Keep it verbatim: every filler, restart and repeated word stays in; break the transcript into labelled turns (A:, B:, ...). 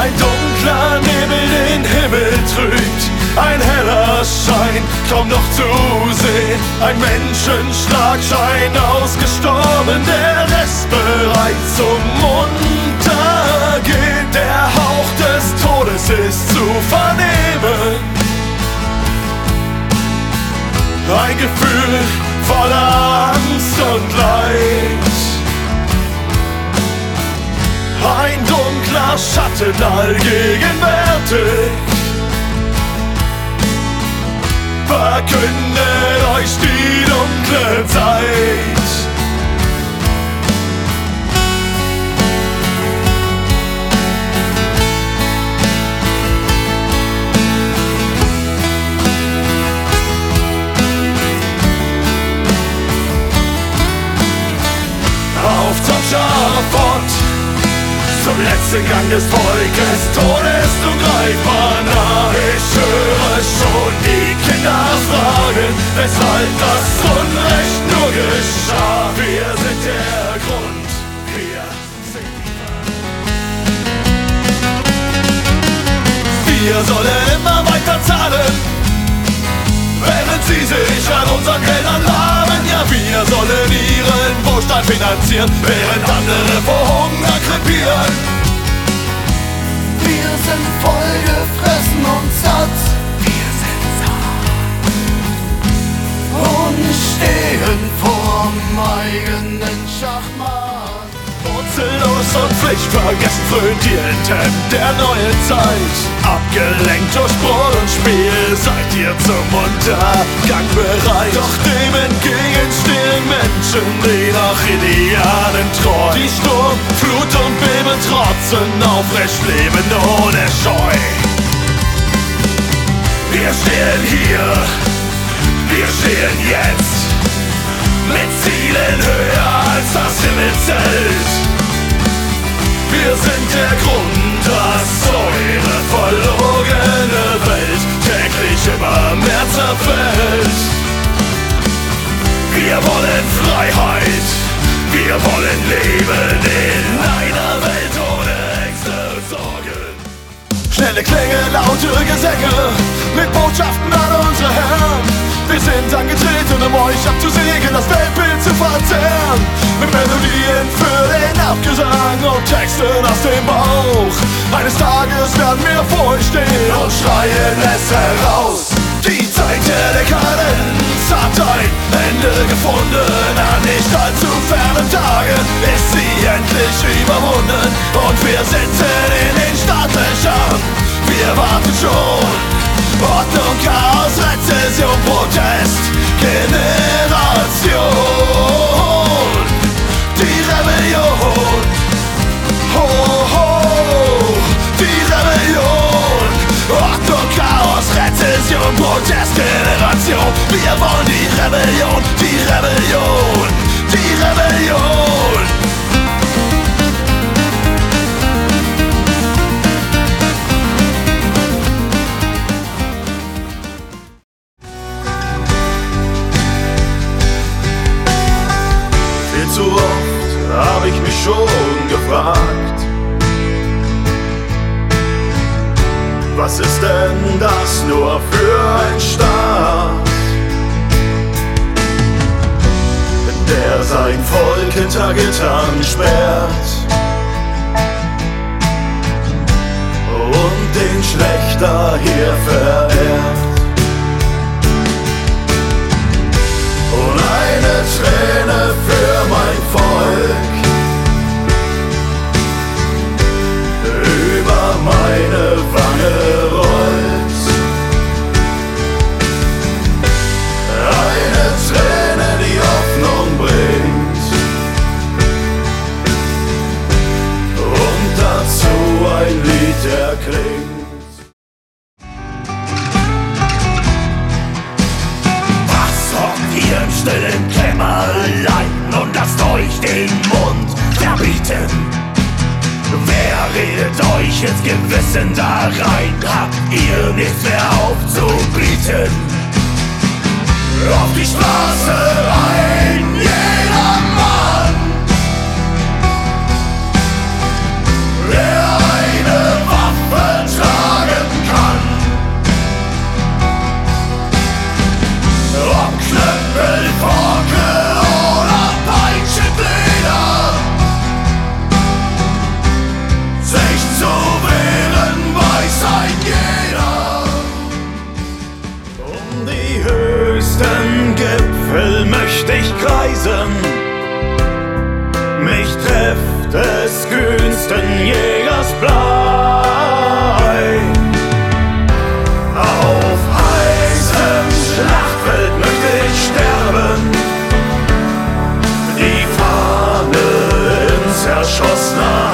A: Ein dunkler Nebel den Himmel trübt, ein heller Schein kaum noch zu sehen. Ein Menschenschlag scheint ausgestorben, der Rest bereit zum Untergehen. Der Hauch des Todes ist zu vernehmen, ein Gefühl voller Angst und Leid. Ein dunkler Schatten allgegenwärtig verkündet euch die dunkle Zeit. Auf zum Schafott, zum letzten Gang des Volkes, Tod ist ungreifbar nah. Ich höre schon die Kinder fragen, weshalb das Unrecht nur geschah. Wir sind der Grund, wir sind die Wir sollen immer weiter zahlen, während sie sich an unseren Geldern laben. Ja, wir sollen ihren Wohlstand finanzieren, während andere vor Hunger krepieren.
B: Wir sind voll gefressen und satt, wir sind satt und stehen vorm eigenen Schachmatt.
A: Wurzellos und pflichtvergessen frönt ihr in Temp der neuen Zeit. Abgelenkt durch Brot und Spiel seid ihr zum Untergang bereit. Doch dem entgegen stehen Menschen, die nach Idealen treu, die Sturm, Flut und Beben trotzen, aufrecht leben ohne Scheu. Wir stehen hier, wir stehen jetzt, mit Zielen höher als das Himmelszelt. Wir sind der Grund, dass eure verlogene Welt täglich immer mehr zerfällt. Wir wollen Freiheit, wir wollen leben in einer Welt ohne Ängste und Sorgen. Schnelle Klänge, laute Gesänge, mit Botschaften an unsere Herren. Wir sind angetreten, um euch abzusägen, das Weltbild zu verzehren. Mit Melodien für den Abgesang und Texten aus dem Bauch. Eines Tages werden wir vor euch stehen und schreien es heraus. Die Zeit der Dekadenz hat ein Ende gefunden. An nicht allzu fernen Tagen ist sie endlich überwunden. Und wir sitzen in den Startlöchern, wir warten schon. Ordnung, Chaos, Rezession, Protest, Generation. Die Rebellion, ho, ho, die Rebellion. Ordnung, Chaos, Rezession, Protest, Generation. Wir wollen die Rebellion, die Rebellion, die Rebellion. Zu oft hab ich mich schon gefragt, was ist denn das nur für ein Staat, der sein Volk hinter Gittern sperrt und den Schlächter hier verehrt. Und eine Träne für mein Volk über meine Wange rollt. Eine Träne, die Hoffnung bringt und dazu ein Lied erklingt.
C: Im stillen Kämmerlein und lasst euch den Mund verbieten. Wer redet euch ins Gewissen da rein? Habt ihr nichts mehr aufzubieten? Auf die Straße ein, jeder Mann, der eine Waffe verschossener